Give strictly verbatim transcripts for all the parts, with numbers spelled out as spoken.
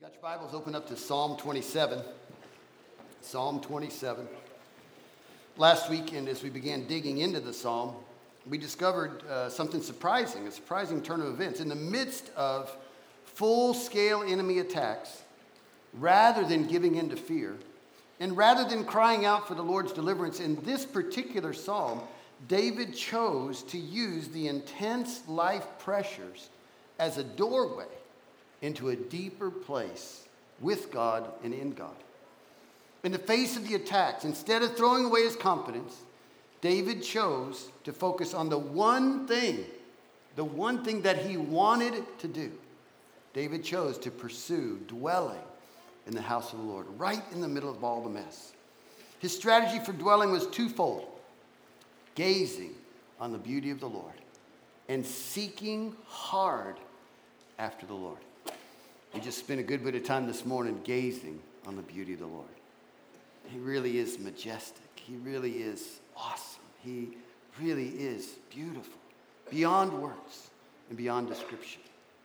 Got your Bibles open up to Psalm twenty-seven. Psalm twenty-seven. Last weekend, as we began digging into the psalm, we discovered uh, something surprising, a surprising turn of events. In the midst of full-scale enemy attacks, rather than giving in to fear, and rather than crying out for the Lord's deliverance, in this particular psalm, David chose to use the intense life pressures as a doorway into a deeper place with God and in God. In the face of the attacks, instead of throwing away his confidence, David chose to focus on the one thing, the one thing that he wanted to do. David chose to pursue dwelling in the house of the Lord, right in the middle of all the mess. His strategy for dwelling was twofold: gazing on the beauty of the Lord and seeking hard after the Lord. We just spent a good bit of time this morning gazing on the beauty of the Lord. He really is majestic. He really is awesome. He really is beautiful, beyond words and beyond description.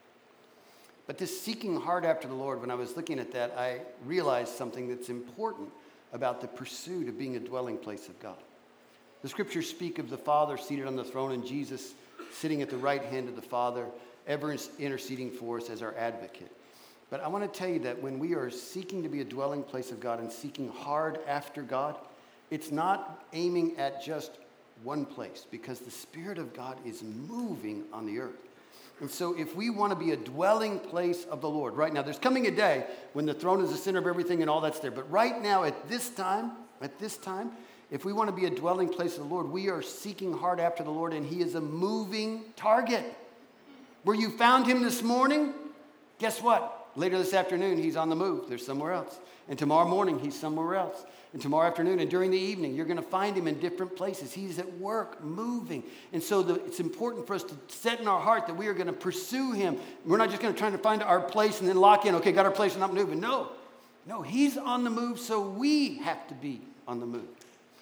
But this seeking hard after the Lord, when I was looking at that, I realized something that's important about the pursuit of being a dwelling place of God. The scriptures speak of the Father seated on the throne and Jesus sitting at the right hand of the Father, ever interceding for us as our advocate. But I want to tell you that when we are seeking to be a dwelling place of God and seeking hard after God, it's not aiming at just one place, because the Spirit of God is moving on the earth. And so if we want to be a dwelling place of the Lord right now, there's coming a day when the throne is the center of everything and all that's there. But right now, at this time, at this time, if we want to be a dwelling place of the Lord, we are seeking hard after the Lord, and he is a moving target. Where you found him this morning, guess what? Later this afternoon, he's on the move. There's somewhere else. And tomorrow morning, he's somewhere else. And tomorrow afternoon and during the evening, you're going to find him in different places. He's at work, moving. And so the, it's important for us to set in our heart that we are going to pursue him. We're not just going to try to find our place and then lock in. Okay, got our place and not moving. No. No, he's on the move, so we have to be on the move.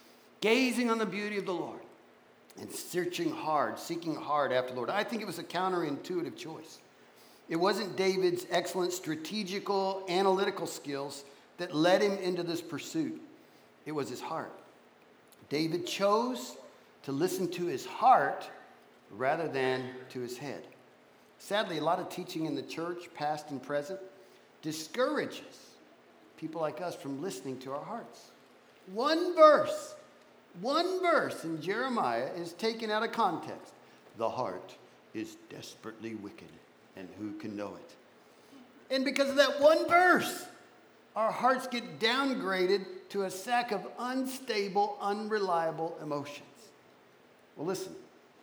Gazing on the beauty of the Lord and searching hard, seeking hard after the Lord. I think it was a counterintuitive choice. It wasn't David's excellent strategical, analytical skills that led him into this pursuit. It was his heart. David chose to listen to his heart rather than to his head. Sadly, a lot of teaching in the church, past and present, discourages people like us from listening to our hearts. One verse, one verse in Jeremiah is taken out of context. The heart is desperately wicked, and who can know it? And because of that one verse, our hearts get downgraded to a sack of unstable, unreliable emotions. Well, listen,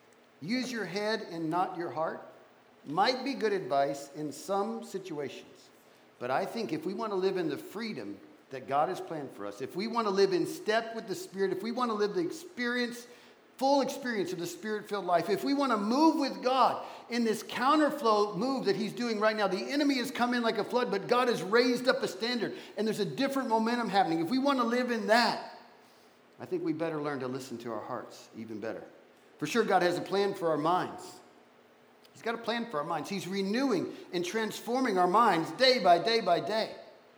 use your head and not your heart might be good advice in some situations. But I think if we want to live in the freedom that God has planned for us, if we want to live in step with the Spirit, if we want to live the experience, full experience of the Spirit-filled life, if we want to move with God in this counterflow move that he's doing right now, the enemy has come in like a flood, but God has raised up a standard, and there's a different momentum happening. If we want to live in that, I think we better learn to listen to our hearts even better. For sure, God has a plan for our minds. He's got a plan for our minds. He's renewing and transforming our minds day by day by day.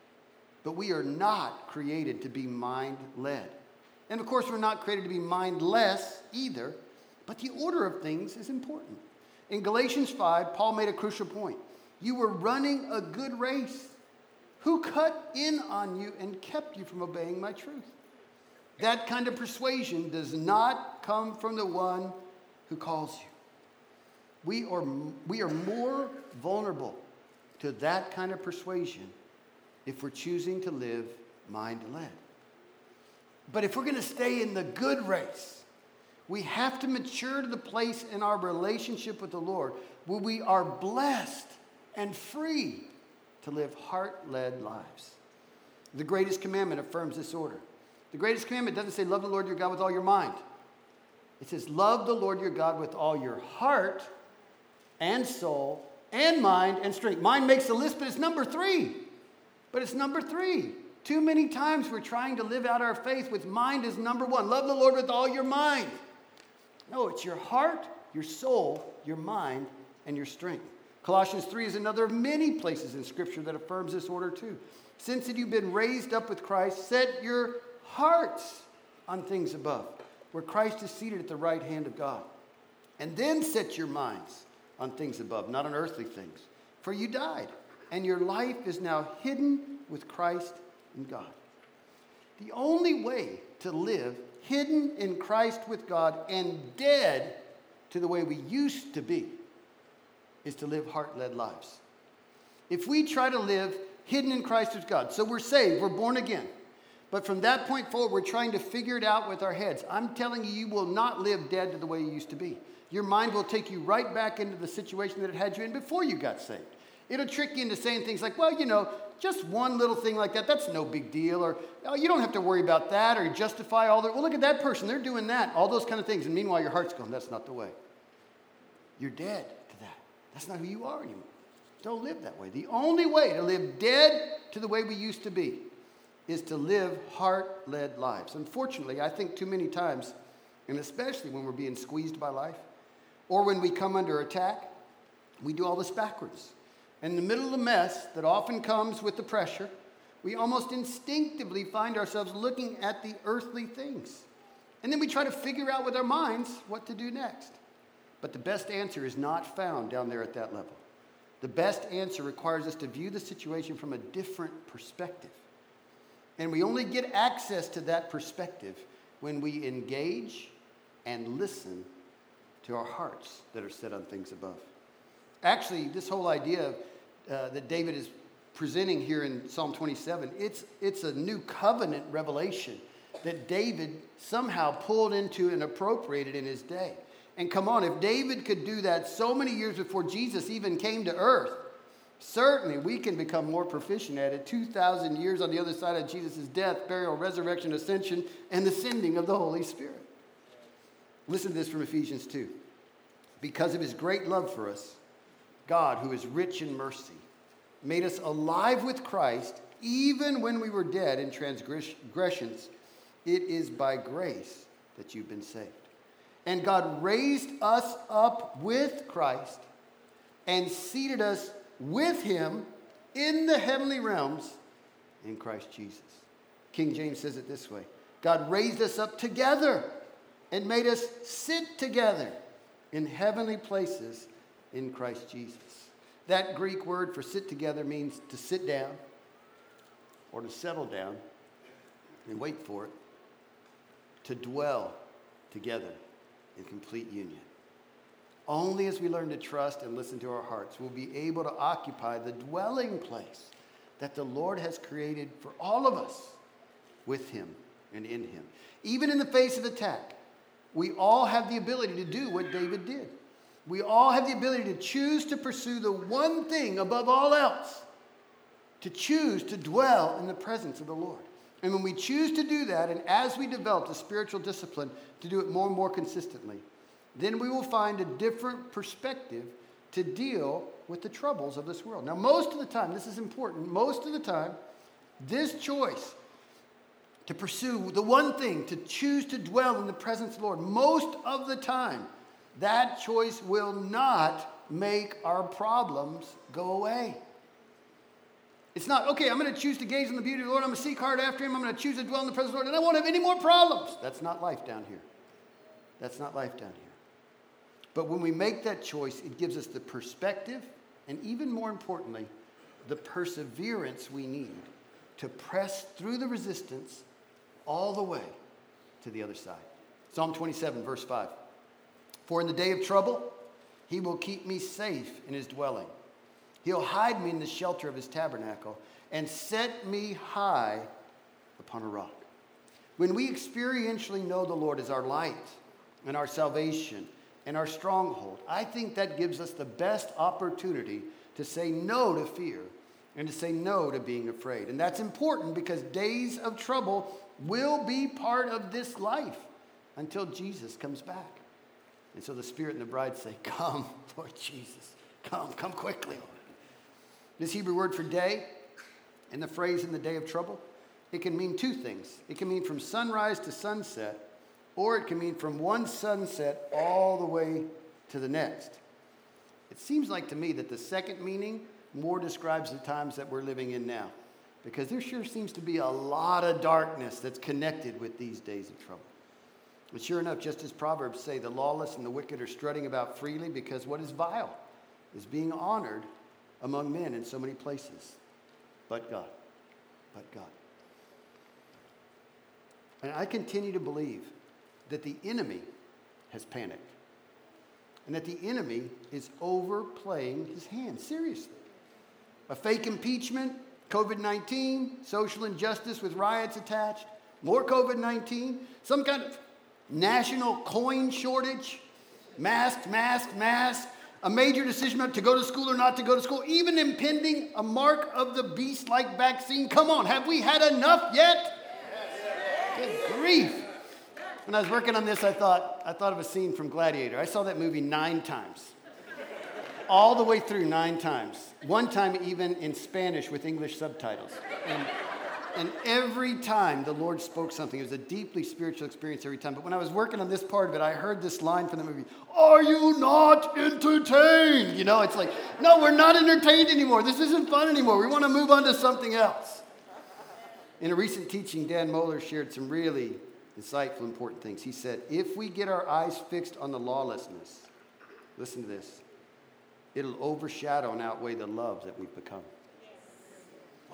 But we are not created to be mind-led. And of course, we're not created to be mindless either, but the order of things is important. In Galatians five, Paul made a crucial point. You were running a good race. Who cut in on you and kept you from obeying my truth? That kind of persuasion does not come from the one who calls you. We are, we are more vulnerable to that kind of persuasion if we're choosing to live mind-led. But if we're going to stay in the good race, we have to mature to the place in our relationship with the Lord where we are blessed and free to live heart-led lives. The greatest commandment affirms this order. The greatest commandment doesn't say love the Lord your God with all your mind. It says love the Lord your God with all your heart and soul and mind and strength. Mind makes the list, but it's number three. But it's number three. Too many times we're trying to live out our faith with mind as number one. Love the Lord with all your mind. No, it's your heart, your soul, your mind, and your strength. Colossians three is another of many places in Scripture that affirms this order too. Since that you've been raised up with Christ, set your hearts on things above, where Christ is seated at the right hand of God. And then set your minds on things above, not on earthly things. For you died, and your life is now hidden with Christ in God. The only way to live hidden in Christ with God and dead to the way we used to be is to live heart-led lives. If we try to live hidden in Christ with God, so we're saved, we're born again, but from that point forward, we're trying to figure it out with our heads. I'm telling you, you will not live dead to the way you used to be. Your mind will take you right back into the situation that it had you in before you got saved. It'll trick you into saying things like, well, you know, just one little thing like that, that's no big deal. Or, oh, you don't have to worry about that, or justify all the, well, look at that person, they're doing that. All those kind of things. And meanwhile, your heart's going, that's not the way. You're dead to that. That's not who you are anymore. Don't live that way. The only way to live dead to the way we used to be is to live heart-led lives. Unfortunately, I think too many times, and especially when we're being squeezed by life, or when we come under attack, we do all this backwards. In the middle of the mess that often comes with the pressure, we almost instinctively find ourselves looking at the earthly things. And then we try to figure out with our minds what to do next. But the best answer is not found down there at that level. The best answer requires us to view the situation from a different perspective. And we only get access to that perspective when we engage and listen to our hearts that are set on things above. Actually, this whole idea uh, that David is presenting here in Psalm twenty-seven, it's, it's a new covenant revelation that David somehow pulled into and appropriated in his day. And come on, if David could do that so many years before Jesus even came to earth, certainly we can become more proficient at it two thousand years on the other side of Jesus' death, burial, resurrection, ascension, and the sending of the Holy Spirit. Listen to this from Ephesians two. Because of his great love for us, God, who is rich in mercy, made us alive with Christ even when we were dead in transgressions. It is by grace that you've been saved. And God raised us up with Christ and seated us with him in the heavenly realms in Christ Jesus. King James says it this way. God raised us up together and made us sit together in heavenly places in Christ Jesus. That Greek word for sit together means to sit down or to settle down and wait for it, to dwell together in complete union. Only as we learn to trust and listen to our hearts will we be able to occupy the dwelling place that the Lord has created for all of us with him and in him. Even in the face of attack, we all have the ability to do what David did. We all have the ability to choose to pursue the one thing above all else, to choose to dwell in the presence of the Lord. And when we choose to do that, and as we develop the spiritual discipline to do it more and more consistently, then we will find a different perspective to deal with the troubles of this world. Now, most of the time, this is important, most of the time, this choice to pursue the one thing, to choose to dwell in the presence of the Lord, most of the time, that choice will not make our problems go away. It's not, okay, I'm going to choose to gaze on the beauty of the Lord. I'm going to seek hard after him. I'm going to choose to dwell in the presence of the Lord, and I won't have any more problems. That's not life down here. That's not life down here. But when we make that choice, it gives us the perspective, and even more importantly, the perseverance we need to press through the resistance all the way to the other side. Psalm twenty-seven, verse five. For in the day of trouble, he will keep me safe in his dwelling. He'll hide me in the shelter of his tabernacle and set me high upon a rock. When we experientially know the Lord as our light and our salvation and our stronghold, I think that gives us the best opportunity to say no to fear and to say no to being afraid. And that's important because days of trouble will be part of this life until Jesus comes back. And so the Spirit and the bride say, come, Lord Jesus, come, come quickly, Lord. This Hebrew word for day and the phrase in the day of trouble, it can mean two things. It can mean from sunrise to sunset, or it can mean from one sunset all the way to the next. It seems like to me that the second meaning more describes the times that we're living in now, because there sure seems to be a lot of darkness that's connected with these days of trouble. But sure enough, just as Proverbs say, the lawless and the wicked are strutting about freely because what is vile is being honored among men in so many places. But God, but God. And I continue to believe that the enemy has panicked and that the enemy is overplaying his hand, seriously. A fake impeachment, covid nineteen, social injustice with riots attached, more covid nineteen, some kind of national coin shortage, mask, mask, mask, a major decision to go to school or not to go to school, even impending a mark of the beast-like vaccine. Come on, have we had enough yet? Good grief. When I was working on this, I thought, I thought of a scene from Gladiator. I saw that movie nine times. All the way through nine times. One time even in Spanish with English subtitles. And, and every time the Lord spoke something. It was a deeply spiritual experience every time. But when I was working on this part of it, I heard this line from the movie, "Are you not entertained?" You know, it's like, no, we're not entertained anymore. This isn't fun anymore. We want to move on to something else. In a recent teaching, Dan Mohler shared some really insightful, important things. He said, if we get our eyes fixed on the lawlessness, listen to this, it'll overshadow and outweigh the love that we've become. Wow.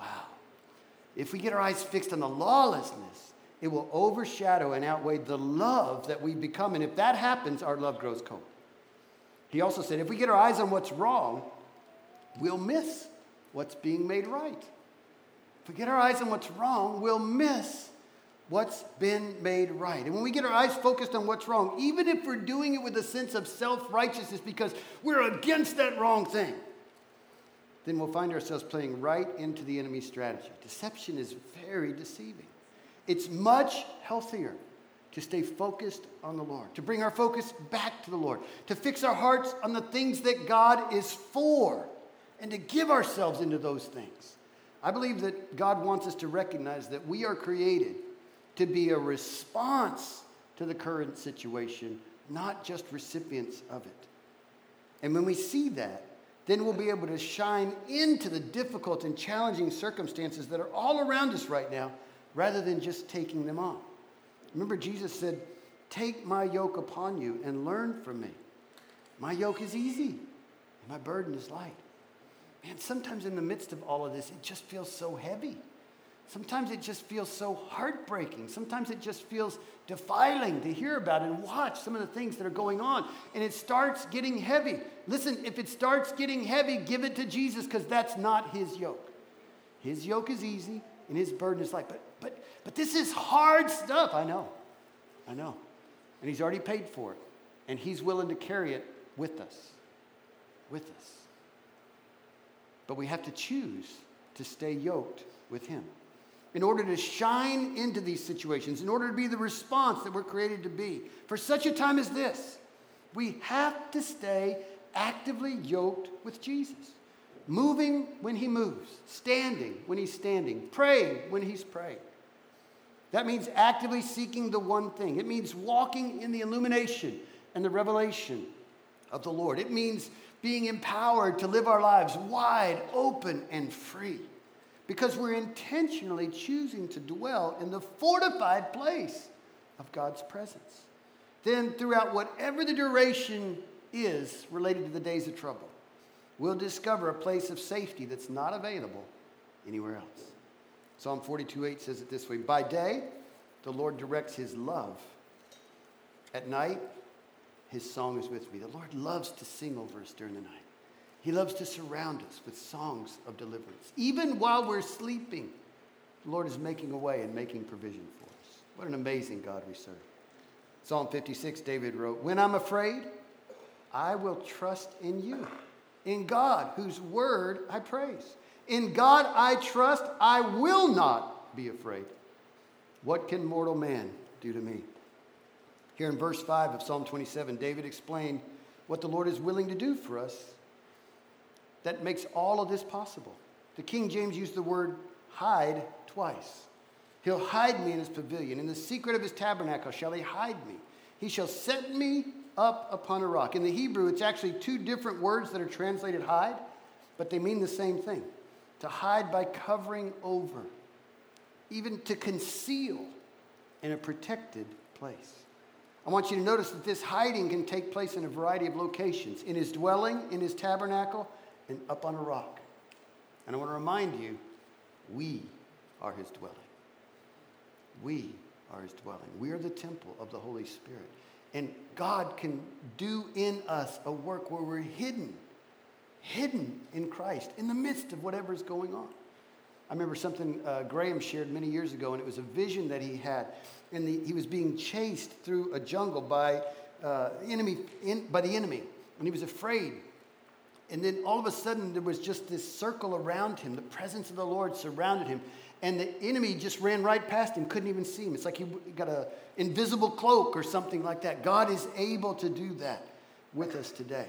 If we get our eyes fixed on the lawlessness, it will overshadow and outweigh the love that we've become. And if that happens, our love grows cold. He also said, if we get our eyes on what's wrong, we'll miss what's being made right. If we get our eyes on what's wrong, we'll miss what's been made right. And when we get our eyes focused on what's wrong, even if we're doing it with a sense of self-righteousness because we're against that wrong thing, then we'll find ourselves playing right into the enemy's strategy. Deception is very deceiving. It's much healthier to stay focused on the Lord, to bring our focus back to the Lord, to fix our hearts on the things that God is for, and to give ourselves into those things. I believe that God wants us to recognize that we are created to be a response to the current situation, not just recipients of it. And when we see that, then we'll be able to shine into the difficult and challenging circumstances that are all around us right now, rather than just taking them on. Remember, Jesus said, "Take my yoke upon you and learn from me. My yoke is easy, and my burden is light." Man, sometimes in the midst of all of this, it just feels so heavy. Sometimes it just feels so heartbreaking. Sometimes it just feels defiling to hear about and watch some of the things that are going on. And it starts getting heavy. Listen, if it starts getting heavy, give it to Jesus, because that's not his yoke. His yoke is easy and his burden is light. But, but, but this is hard stuff. I know. I know. And he's already paid for it. And he's willing to carry it with us. With us. But we have to choose to stay yoked with him. In order to shine into these situations, in order to be the response that we're created to be, for such a time as this, we have to stay actively yoked with Jesus. Moving when he moves, standing when he's standing, praying when he's praying. That means actively seeking the one thing. It means walking in the illumination and the revelation of the Lord. It means being empowered to live our lives wide, open, and free. Because we're intentionally choosing to dwell in the fortified place of God's presence. Then throughout whatever the duration is related to the days of trouble, we'll discover a place of safety that's not available anywhere else. Psalm forty-two eight says it this way, "By day, the Lord directs his love. At night, his song is with me." The Lord loves to sing over us during the night. He loves to surround us with songs of deliverance. Even while we're sleeping, the Lord is making a way and making provision for us. What an amazing God we serve. Psalm fifty-six, David wrote, "When I'm afraid, I will trust in you. In God, whose word I praise. In God I trust, I will not be afraid. What can mortal man do to me?" Here in verse five of Psalm twenty-seven, David explained what the Lord is willing to do for us that makes all of this possible. The King James used the word hide twice. He'll hide me in his pavilion. In the secret of his tabernacle shall he hide me. He shall set me up upon a rock. In the Hebrew, it's actually two different words that are translated hide, but they mean the same thing. To hide by covering over, even to conceal in a protected place. I want you to notice that this hiding can take place in a variety of locations. In his dwelling, in his tabernacle, and up on a rock. And I want to remind you, we are his dwelling. We are his dwelling. We are the temple of the Holy Spirit. And God can do in us a work where we're hidden, hidden in Christ, in the midst of whatever is going on. I remember something uh, Graham shared many years ago, and it was a vision that he had. And the, he was being chased through a jungle by, uh, enemy, in, by the enemy, and he was afraid. And then all of a sudden, there was just this circle around him. The presence of the Lord surrounded him. And the enemy just ran right past him, couldn't even see him. It's like he got an invisible cloak or something like that. God is able to do that with us today.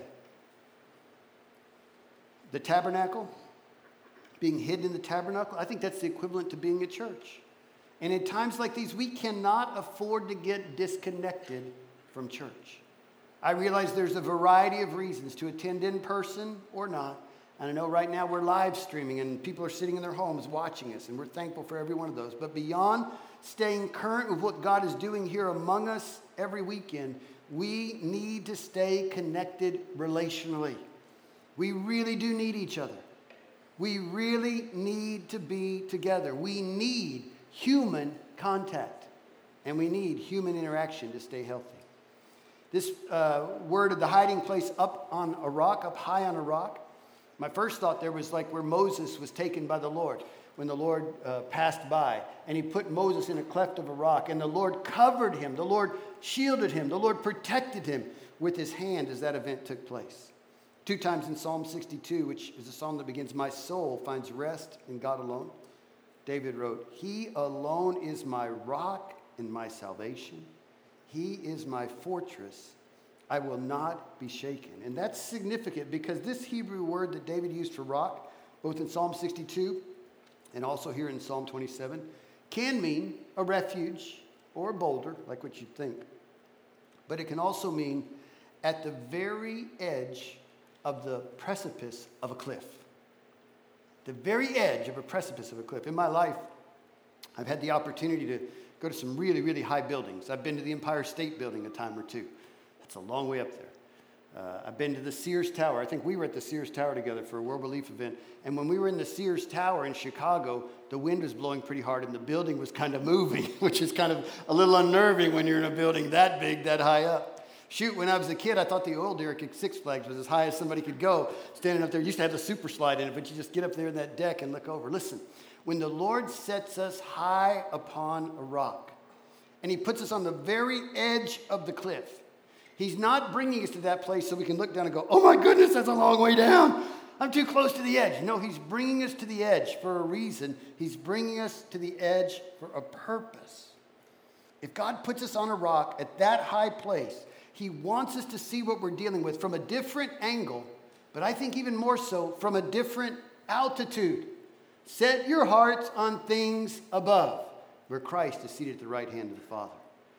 The tabernacle, being hidden in the tabernacle, I think that's the equivalent to being a church. And in times like these, we cannot afford to get disconnected from church. I realize there's a variety of reasons to attend in person or not. And I know right now we're live streaming and people are sitting in their homes watching us, and we're thankful for every one of those. But beyond staying current with what God is doing here among us every weekend, we need to stay connected relationally. We really do need each other. We really need to be together. We need human contact, and we need human interaction to stay healthy. This uh, word of the hiding place, up on a rock, up high on a rock, my first thought there was like where Moses was taken by the Lord when the Lord uh, passed by, and he put Moses in a cleft of a rock, and the Lord covered him, the Lord shielded him, the Lord protected him with his hand as that event took place. Two times in Psalm sixty-two, which is a psalm that begins, "My soul finds rest in God alone," David wrote, "He alone is my rock and my salvation. He is my fortress. I will not be shaken." And that's significant because this Hebrew word that David used for rock, both in Psalm sixty-two and also here in Psalm twenty-seven, can mean a refuge or a boulder, like what you'd think. But it can also mean at the very edge of the precipice of a cliff. The very edge of a precipice of a cliff. In my life, I've had the opportunity to go to some really, really high buildings. I've been to the Empire State Building a time or two. That's a long way up there. Uh, I've been to the Sears Tower. I think we were at the Sears Tower together for a World Relief event. And when we were in the Sears Tower in Chicago, the wind was blowing pretty hard and the building was kind of moving, which is kind of a little unnerving when you're in a building that big, that high up. Shoot, when I was a kid, I thought the oil derrick at Six Flags was as high as somebody could go standing up there. You used to have the super slide in it, but you just get up there in that deck and look over. Listen, when the Lord sets us high upon a rock and he puts us on the very edge of the cliff, he's not bringing us to that place so we can look down and go, "Oh my goodness, that's a long way down. I'm too close to the edge." No, he's bringing us to the edge for a reason. He's bringing us to the edge for a purpose. If God puts us on a rock at that high place, he wants us to see what we're dealing with from a different angle, but I think even more so from a different altitude. Set your hearts on things above, where Christ is seated at the right hand of the Father.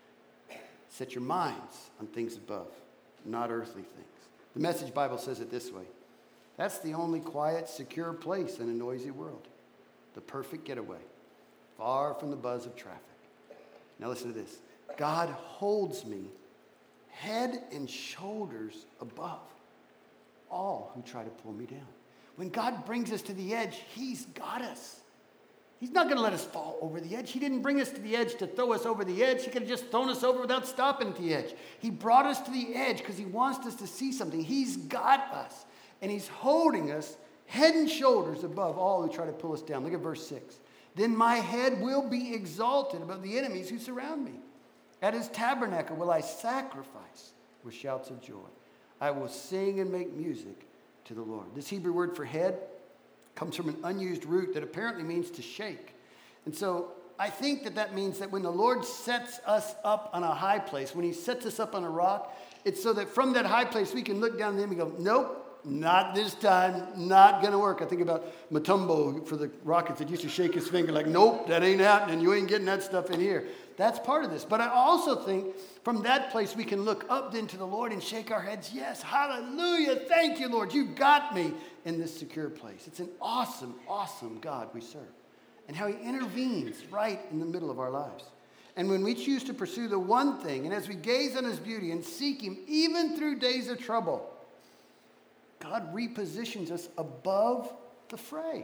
Set your minds on things above, not earthly things. The Message Bible says it this way: that's the only quiet, secure place in a noisy world. The perfect getaway, far from the buzz of traffic. Now listen to this. God holds me head and shoulders above all who try to pull me down. When God brings us to the edge, he's got us. He's not going to let us fall over the edge. He didn't bring us to the edge to throw us over the edge. He could have just thrown us over without stopping at the edge. He brought us to the edge because he wants us to see something. He's got us, and he's holding us head and shoulders above all who try to pull us down. Look at verse six. "Then my head will be exalted above the enemies who surround me. At his tabernacle will I sacrifice with shouts of joy. I will sing and make music to the Lord." This Hebrew word for head comes from an unused root that apparently means to shake. And so I think that that means that when the Lord sets us up on a high place, when he sets us up on a rock, it's so that from that high place we can look down at him and go, "Nope, not this time, not going to work. I think about Mutombo for the Rockets that used to shake his finger like, nope, that ain't happening. You ain't getting that stuff in here. That's part of this. But I also think from that place we can look up then to the Lord and shake our heads. Yes, hallelujah. Thank you, Lord. You got me in this secure place. It's an awesome, awesome God we serve. And how he intervenes right in the middle of our lives. And when we choose to pursue the one thing, and as we gaze on his beauty and seek him even through days of trouble, God repositions us above the fray.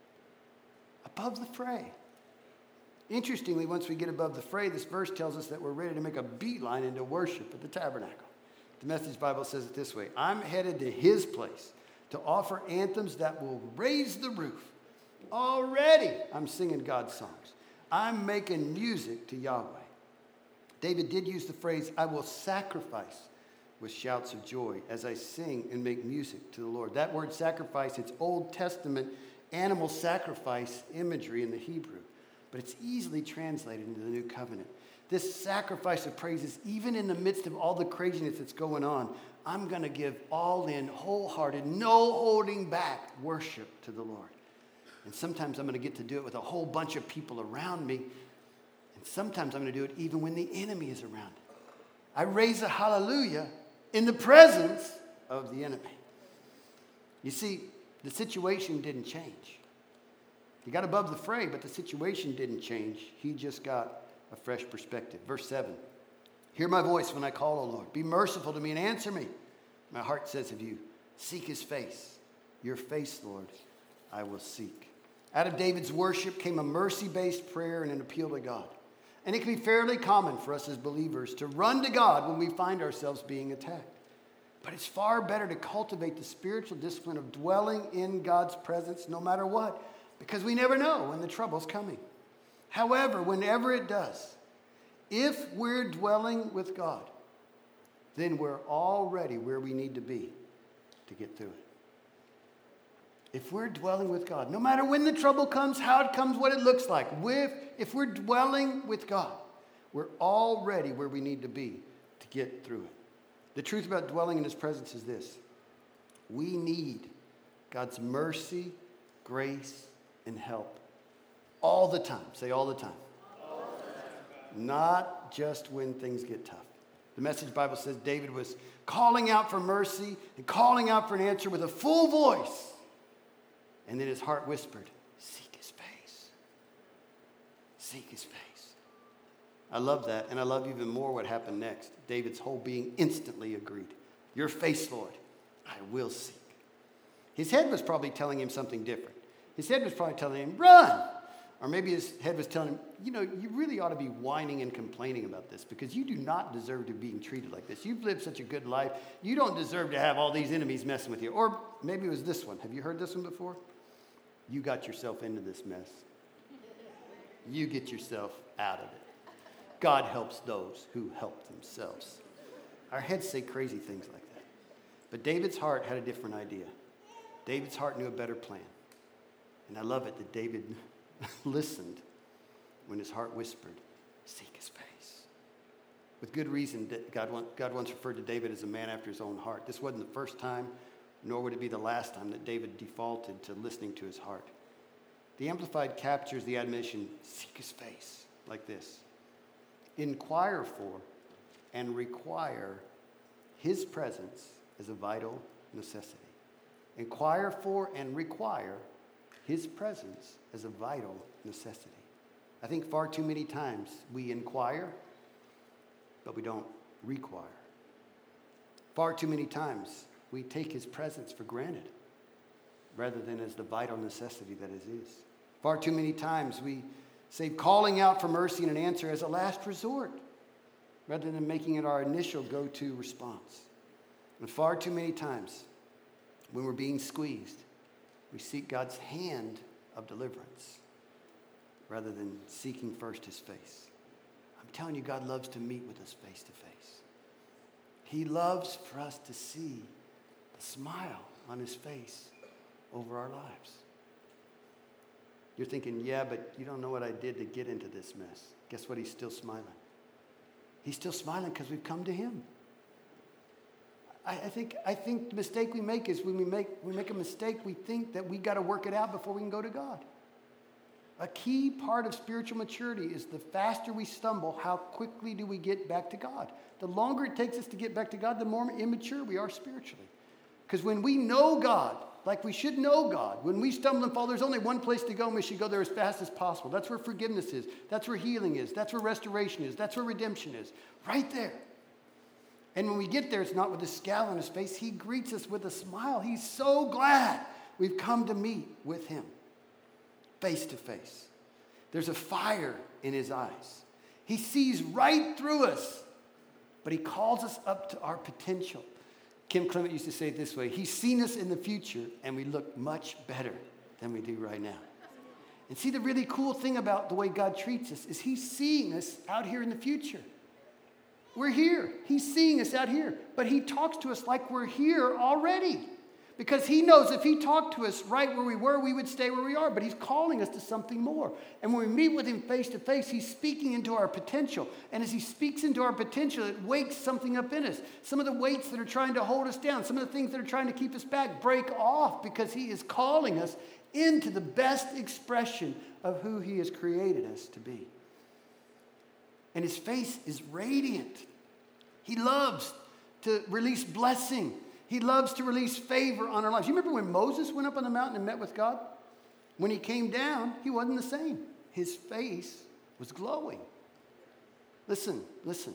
Above the fray. Interestingly, once we get above the fray, this verse tells us that we're ready to make a beeline into worship at the tabernacle. The Message Bible says it this way: I'm headed to his place to offer anthems that will raise the roof. Already, I'm singing God's songs. I'm making music to Yahweh. David did use the phrase, I will sacrifice with shouts of joy as I sing and make music to the Lord. That word sacrifice, it's Old Testament animal sacrifice imagery in the Hebrew, but it's easily translated into the New Covenant. This sacrifice of praise is even in the midst of all the craziness that's going on. I'm going to give all in, wholehearted, no holding back worship to the Lord. And sometimes I'm going to get to do it with a whole bunch of people around me. And sometimes I'm going to do it even when the enemy is around. I raise a hallelujah in the presence of the enemy. You see, the situation didn't change. He got above the fray, but the situation didn't change. He just got a fresh perspective. Verse seven, hear my voice when I call, O Lord. Be merciful to me and answer me. My heart says of you, seek his face. Your face, Lord, I will seek. Out of David's worship came a mercy-based prayer and an appeal to God. And it can be fairly common for us as believers to run to God when we find ourselves being attacked. But it's far better to cultivate the spiritual discipline of dwelling in God's presence no matter what, because we never know when the trouble's coming. However, whenever it does, if we're dwelling with God, then we're already where we need to be to get through it. If we're dwelling with God, no matter when the trouble comes, how it comes, what it looks like, if, if we're dwelling with God, we're already where we need to be to get through it. The truth about dwelling in his presence is this: we need God's mercy, grace, and help all the time. Say all the time. All the time. Not just when things get tough. The Message Bible says David was calling out for mercy and calling out for an answer with a full voice. And then his heart whispered, seek his face. Seek his face. I love that, and I love even more what happened next. David's whole being instantly agreed. Your face, Lord, I will seek. His head was probably telling him something different. His head was probably telling him, run. Or maybe his head was telling him, you know, you really ought to be whining and complaining about this because you do not deserve to be treated like this. You've lived such a good life. You don't deserve to have all these enemies messing with you. Or maybe it was this one. Have you heard this one before? You got yourself into this mess. You get yourself out of it. God helps those who help themselves. Our heads say crazy things like that. But David's heart had a different idea. David's heart knew a better plan. And I love it that David listened when his heart whispered, seek his face. With good reason, God, God once referred to David as a man after his own heart. This wasn't the first time, nor would it be the last time that David defaulted to listening to his heart. The Amplified captures the admonition, seek his face, like this: inquire for and require his presence as a vital necessity. Inquire for and require his presence as a vital necessity. I think far too many times we inquire, but we don't require. Far too many times we take his presence for granted rather than as the vital necessity that it is. Far too many times we say calling out for mercy and an answer as a last resort rather than making it our initial go-to response. And far too many times when we're being squeezed, we seek God's hand of deliverance rather than seeking first his face. I'm telling you, God loves to meet with us face to face. He loves for us to see the smile on his face over our lives. You're thinking, yeah, but you don't know what I did to get into this mess. Guess what? He's still smiling. He's still smiling because we've come to him. I, I think I think the mistake we make is when we make we make a mistake, we think that we got to work it out before we can go to God. A key part of spiritual maturity is the faster we stumble, how quickly do we get back to God? The longer it takes us to get back to God, the more immature we are spiritually. Because when we know God, like we should know God, when we stumble and fall, there's only one place to go, and we should go there as fast as possible. That's where forgiveness is. That's where healing is. That's where restoration is. That's where redemption is. Right there. And when we get there, it's not with a scowl on his face. He greets us with a smile. He's so glad we've come to meet with him face to face. There's a fire in his eyes. He sees right through us, but he calls us up to our potential. Kim Clement used to say it this way: he's seen us in the future, and we look much better than we do right now. And see, the really cool thing about the way God treats us is he's seeing us out here in the future. We're here. He's seeing us out here, but he talks to us like we're here already. Because he knows if he talked to us right where we were, we would stay where we are. But he's calling us to something more. And when we meet with him face to face, he's speaking into our potential. And as he speaks into our potential, it wakes something up in us. Some of the weights that are trying to hold us down, some of the things that are trying to keep us back, break off because he is calling us into the best expression of who he has created us to be. And his face is radiant. He loves to release blessing. He loves to release favor on our lives. You remember when Moses went up on the mountain and met with God? When he came down, he wasn't the same. His face was glowing. Listen, listen.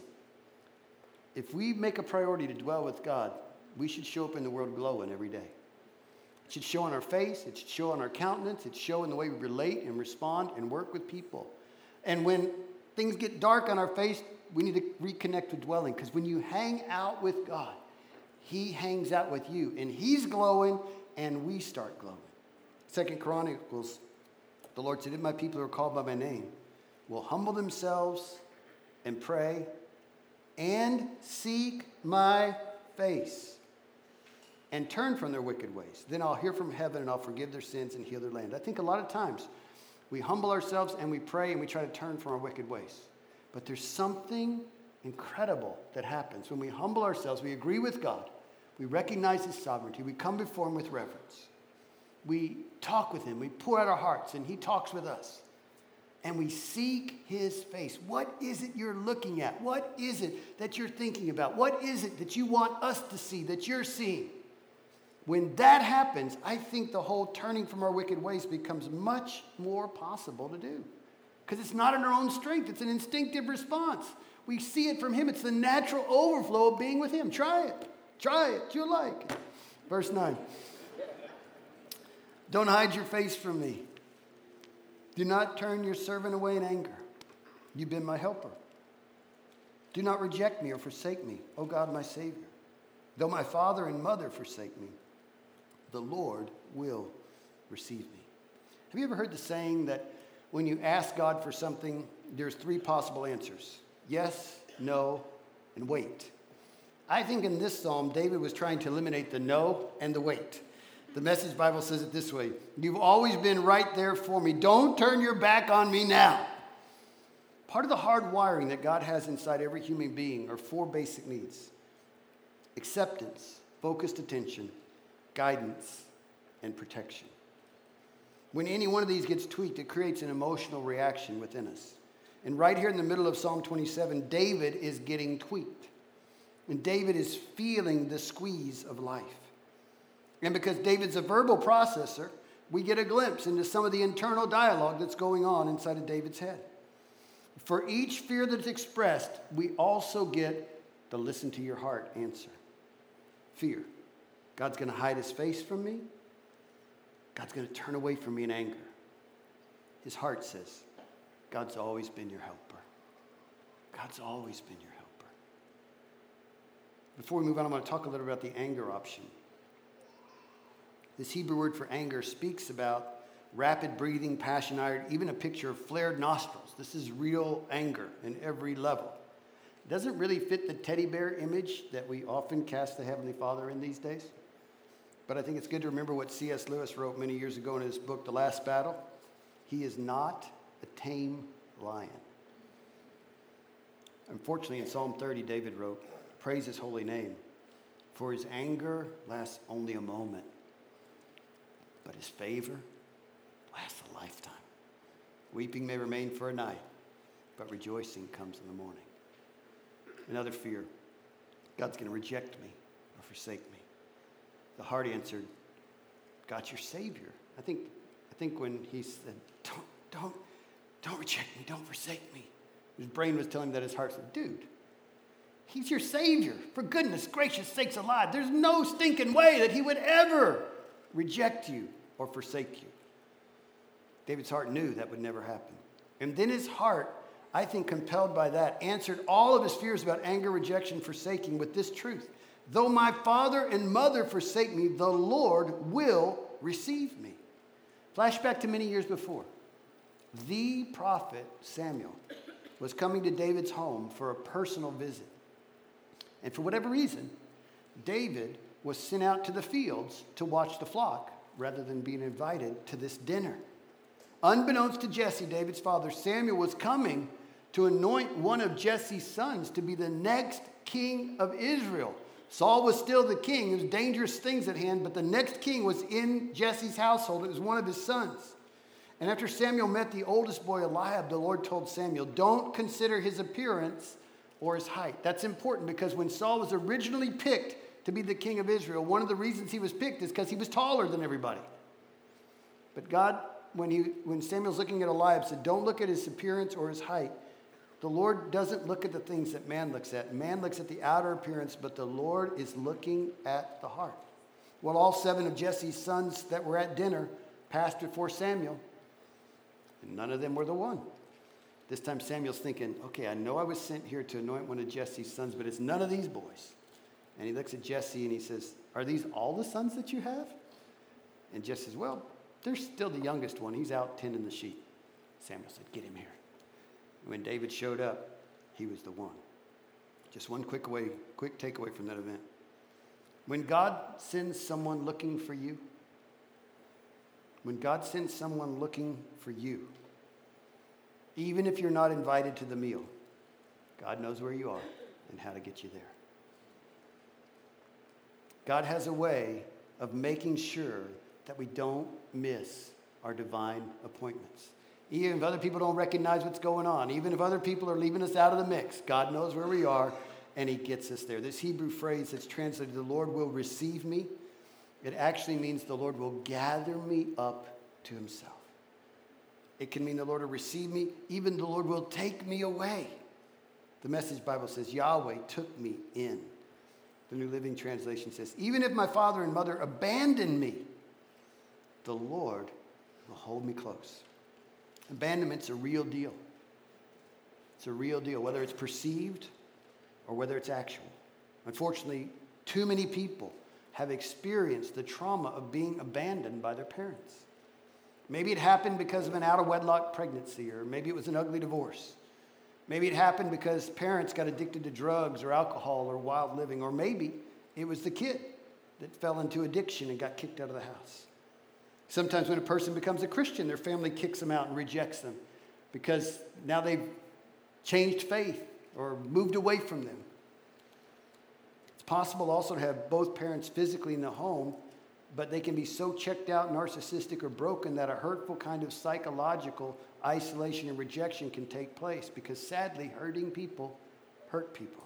If we make a priority to dwell with God, we should show up in the world glowing every day. It should show on our face. It should show on our countenance. It should show in the way we relate and respond and work with people. And when things get dark on our face, we need to reconnect with dwelling. Because when you hang out with God, he hangs out with you, and he's glowing, and we start glowing. Second Chronicles, the Lord said, if my people who are called by my name will humble themselves and pray and seek my face and turn from their wicked ways, then I'll hear from heaven, and I'll forgive their sins and heal their land. I think a lot of times we humble ourselves, and we pray, and we try to turn from our wicked ways. But there's something incredible that happens when we humble ourselves. We agree with God. We recognize his sovereignty. We come before him with reverence. We talk with him. We pour out our hearts, and he talks with us. And we seek his face. What is it you're looking at? What is it that you're thinking about? What is it that you want us to see, that you're seeing? When that happens, I think the whole turning from our wicked ways becomes much more possible to do. Because it's not in our own strength. It's an instinctive response. We see it from him. It's the natural overflow of being with him. Try it. Try it. You'll like it. Verse nine. Don't hide your face from me. Do not turn your servant away in anger. You've been my helper. Do not reject me or forsake me, O God, my Savior. Though my father and mother forsake me, the Lord will receive me. Have you ever heard the saying that when you ask God for something, there's three possible answers? Yes, no, and wait. I think in this psalm, David was trying to eliminate the no and the wait. The Message Bible says it this way: you've always been right there for me. Don't turn your back on me now. Part of the hard wiring that God has inside every human being are four basic needs: acceptance, focused attention, guidance, and protection. When any one of these gets tweaked, it creates an emotional reaction within us. And right here in the middle of Psalm twenty-seven, David is getting tweaked. And David is feeling the squeeze of life. And because David's a verbal processor, we get a glimpse into some of the internal dialogue that's going on inside of David's head. For each fear that's expressed, we also get the listen to your heart answer. Fear. God's going to hide his face from me. God's going to turn away from me in anger. His heart says, God's always been your helper. God's always been your helper. Before we move on, I'm going to talk a little about the anger option. This Hebrew word for anger speaks about rapid breathing, passion, ire, even a picture of flared nostrils. This is real anger in every level. It doesn't really fit the teddy bear image that we often cast the Heavenly Father in these days. But I think it's good to remember what C S Lewis wrote many years ago in his book, The Last Battle. He is not a tame lion. Unfortunately, in Psalm thirty, David wrote, praise his holy name. For his anger lasts only a moment, but his favor lasts a lifetime. Weeping may remain for a night, but rejoicing comes in the morning. Another fear, God's going to reject me or forsake me. The heart answered, God's your Savior. I think, I think when he said, don't, don't, don't reject me, don't forsake me, his brain was telling him that his heart said, dude, he's your Savior. For goodness gracious sakes alive, there's no stinking way that he would ever reject you or forsake you. David's heart knew that would never happen. And then his heart, I think compelled by that, answered all of his fears about anger, rejection, forsaking with this truth. Though my father and mother forsake me, the Lord will receive me. Flashback to many years before. The prophet Samuel was coming to David's home for a personal visit. And for whatever reason, David was sent out to the fields to watch the flock rather than being invited to this dinner. Unbeknownst to Jesse, David's father, Samuel was coming to anoint one of Jesse's sons to be the next king of Israel. Saul was still the king. There was dangerous things at hand, but the next king was in Jesse's household. It was one of his sons. And after Samuel met the oldest boy, Eliab, the Lord told Samuel, don't consider his appearance or his height. That's important because when Saul was originally picked to be the king of Israel, one of the reasons he was picked is because he was taller than everybody. But God, when, he, when Samuel's looking at Eliab, said, don't look at his appearance or his height. The Lord doesn't look at the things that man looks at. Man looks at the outer appearance, but the Lord is looking at the heart. Well, all seven of Jesse's sons that were at dinner passed before Samuel, and none of them were the one. This time Samuel's thinking, okay, I know I was sent here to anoint one of Jesse's sons, but it's none of these boys. And he looks at Jesse and he says, are these all the sons that you have? And Jesse says, well, there's still the youngest one. He's out tending the sheep. Samuel said, get him here. When David showed up, he was the one. Just one quick way, quick takeaway from that event. When God sends someone looking for you, when God sends someone looking for you, even if you're not invited to the meal, God knows where you are and how to get you there. God has a way of making sure that we don't miss our divine appointments. Even if other people don't recognize what's going on, even if other people are leaving us out of the mix, God knows where we are, and he gets us there. This Hebrew phrase that's translated, the Lord will receive me, it actually means the Lord will gather me up to himself. It can mean the Lord will receive me, even the Lord will take me away. The Message Bible says, Yahweh took me in. The New Living Translation says, even if my father and mother abandon me, the Lord will hold me close. Abandonment's a real deal. It's a real deal, whether it's perceived or whether it's actual. Unfortunately, too many people have experienced the trauma of being abandoned by their parents. Maybe it happened because of an out-of-wedlock pregnancy, or maybe it was an ugly divorce. Maybe it happened because parents got addicted to drugs or alcohol or wild living, or maybe it was the kid that fell into addiction and got kicked out of the house. Sometimes when a person becomes a Christian, their family kicks them out and rejects them because now they've changed faith or moved away from them. It's possible also to have both parents physically in the home, but they can be so checked out, narcissistic, or broken that a hurtful kind of psychological isolation and rejection can take place because sadly, hurting people hurt people.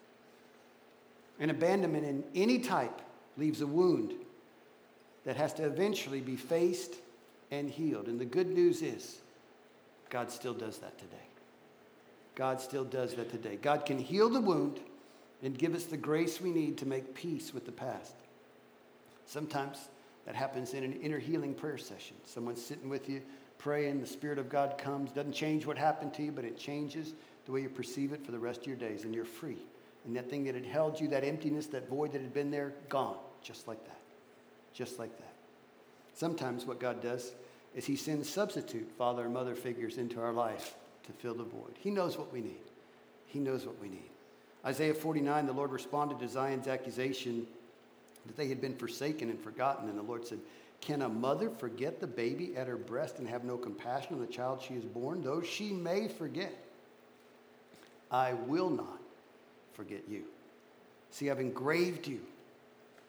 And abandonment in any type leaves a wound that has to eventually be faced and healed. And the good news is, God still does that today. God still does that today. God can heal the wound and give us the grace we need to make peace with the past. Sometimes that happens in an inner healing prayer session. Someone's sitting with you, praying, the Spirit of God comes. Doesn't change what happened to you, but it changes the way you perceive it for the rest of your days, and you're free. And that thing that had held you, that emptiness, that void that had been there, gone, just like that. Just like that. Sometimes what God does is he sends substitute father and mother figures into our life to fill the void. He knows what we need. He knows what we need. Isaiah forty-nine, the Lord responded to Zion's accusation that they had been forsaken and forgotten. And the Lord said, can a mother forget the baby at her breast and have no compassion on the child she has born? Though she may forget, I will not forget you. See, I've engraved you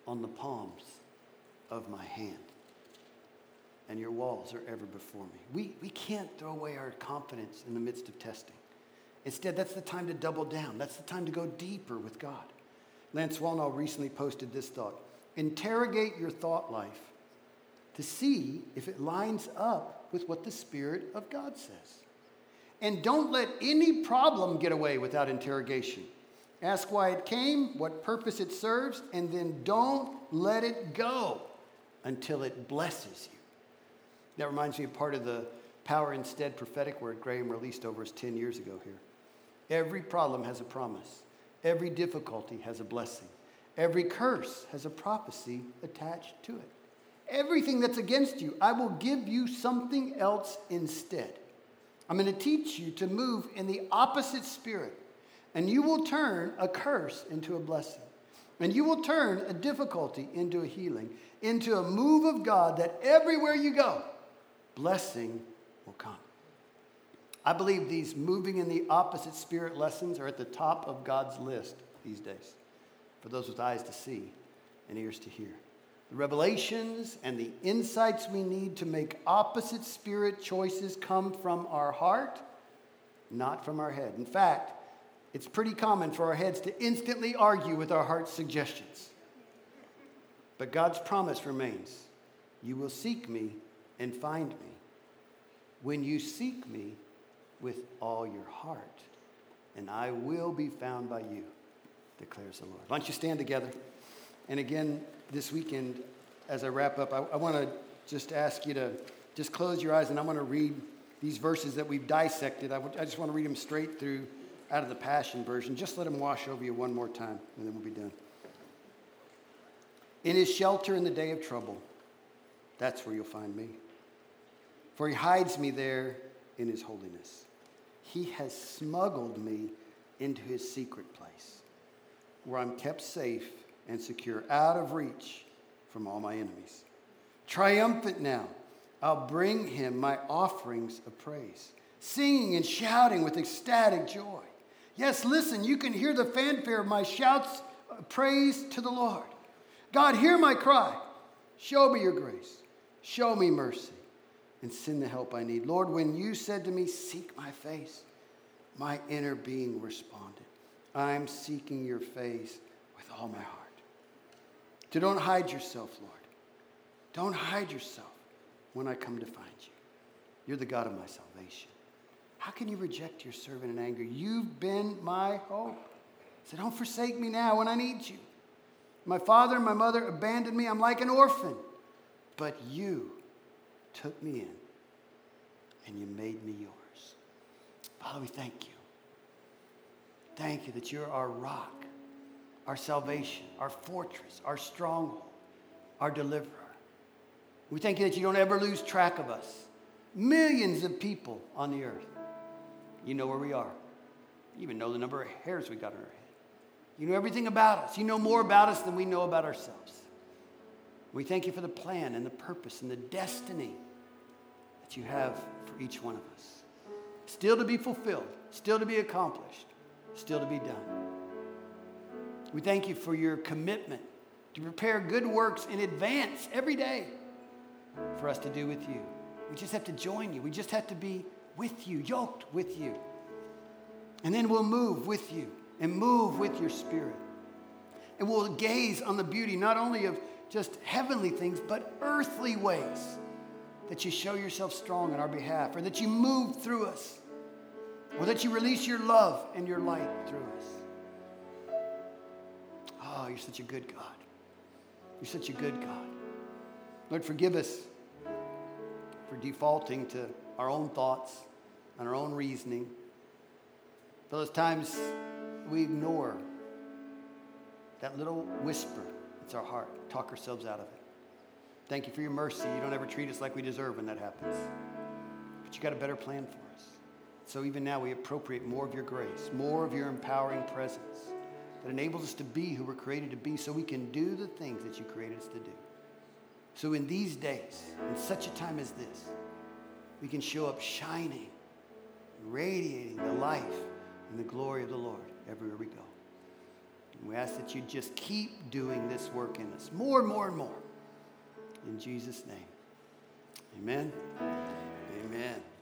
on the palms of my hand, and your walls are ever before me. We, we can't throw away our confidence in the midst of testing. Instead, that's the time to double down. That's the time to go deeper with God. Lance Wallnall recently posted this thought: interrogate your thought life to see if it lines up with what the Spirit of God says. And don't let any problem get away without interrogation. Ask why it came, what purpose it serves, and then don't let it go until it blesses you. That reminds me of part of the Power Instead prophetic word Graham released over us ten years ago here. Every problem has a promise. Every difficulty has a blessing. Every curse has a prophecy attached to it. Everything that's against you, I will give you something else instead. I'm going to teach you to move in the opposite spirit, and you will turn a curse into a blessing. And you will turn a difficulty into a healing, into a move of God that everywhere you go, blessing will come. I believe these moving in the opposite spirit lessons are at the top of God's list these days for those with eyes to see and ears to hear. The revelations and the insights we need to make opposite spirit choices come from our heart, not from our head. In fact, it's pretty common for our heads to instantly argue with our heart's suggestions. But God's promise remains: you will seek me and find me when you seek me with all your heart, and I will be found by you, declares the Lord. Why don't you stand together? And again, this weekend, as I wrap up, I, I want to just ask you to just close your eyes, and I want to read these verses that we've dissected. I, w- I just want to read them straight through out of the Passion Version. Just let them wash over you one more time, and then we'll be done. In his shelter in the day of trouble, that's where you'll find me. For he hides me there in his holiness. He has smuggled me into his secret place, where I'm kept safe and secure, out of reach from all my enemies. Triumphant now, I'll bring him my offerings of praise, singing and shouting with ecstatic joy. Yes, listen, you can hear the fanfare of my shouts of praise to the Lord. God, hear my cry. Show me your grace. Show me mercy and send the help I need. Lord, when you said to me, seek my face, my inner being responded. I'm seeking your face with all my heart. So don't hide yourself, Lord. Don't hide yourself when I come to find you. You're the God of my salvation. How can you reject your servant in anger? You've been my hope. So don't forsake me now when I need you. My father and my mother abandoned me. I'm like an orphan. But you took me in and you made me yours. Father, we thank you. Thank you that you're our rock, our salvation, our fortress, our stronghold, our deliverer. We thank you that you don't ever lose track of us. Millions of people on the earth. You know where we are. You even know the number of hairs we got on our head. You know everything about us. You know more about us than we know about ourselves. We thank you for the plan and the purpose and the destiny that you have for each one of us. Still to be fulfilled, still to be accomplished, still to be done. We thank you for your commitment to prepare good works in advance every day for us to do with you. We just have to join you. We just have to be with you, yoked with you. And then we'll move with you and move with your Spirit. And we'll gaze on the beauty not only of just heavenly things, but earthly ways that you show yourself strong on our behalf, or that you move through us, or that you release your love and your light through us. Oh, you're such a good God. You're such a good God. Lord, forgive us for defaulting to our own thoughts and our own reasoning. For those times we ignore that little whisper. It's our heart. Talk ourselves out of it. Thank you for your mercy. You don't ever treat us like we deserve when that happens. But you got a better plan for us. So even now we appropriate more of your grace, more of your empowering presence that enables us to be who we're created to be, so we can do the things that you created us to do. So in these days, in such a time as this, we can show up shining, radiating the life and the glory of the Lord everywhere we go. And We ask that you just keep doing this work in us more and more and more. In Jesus' name, amen. Amen.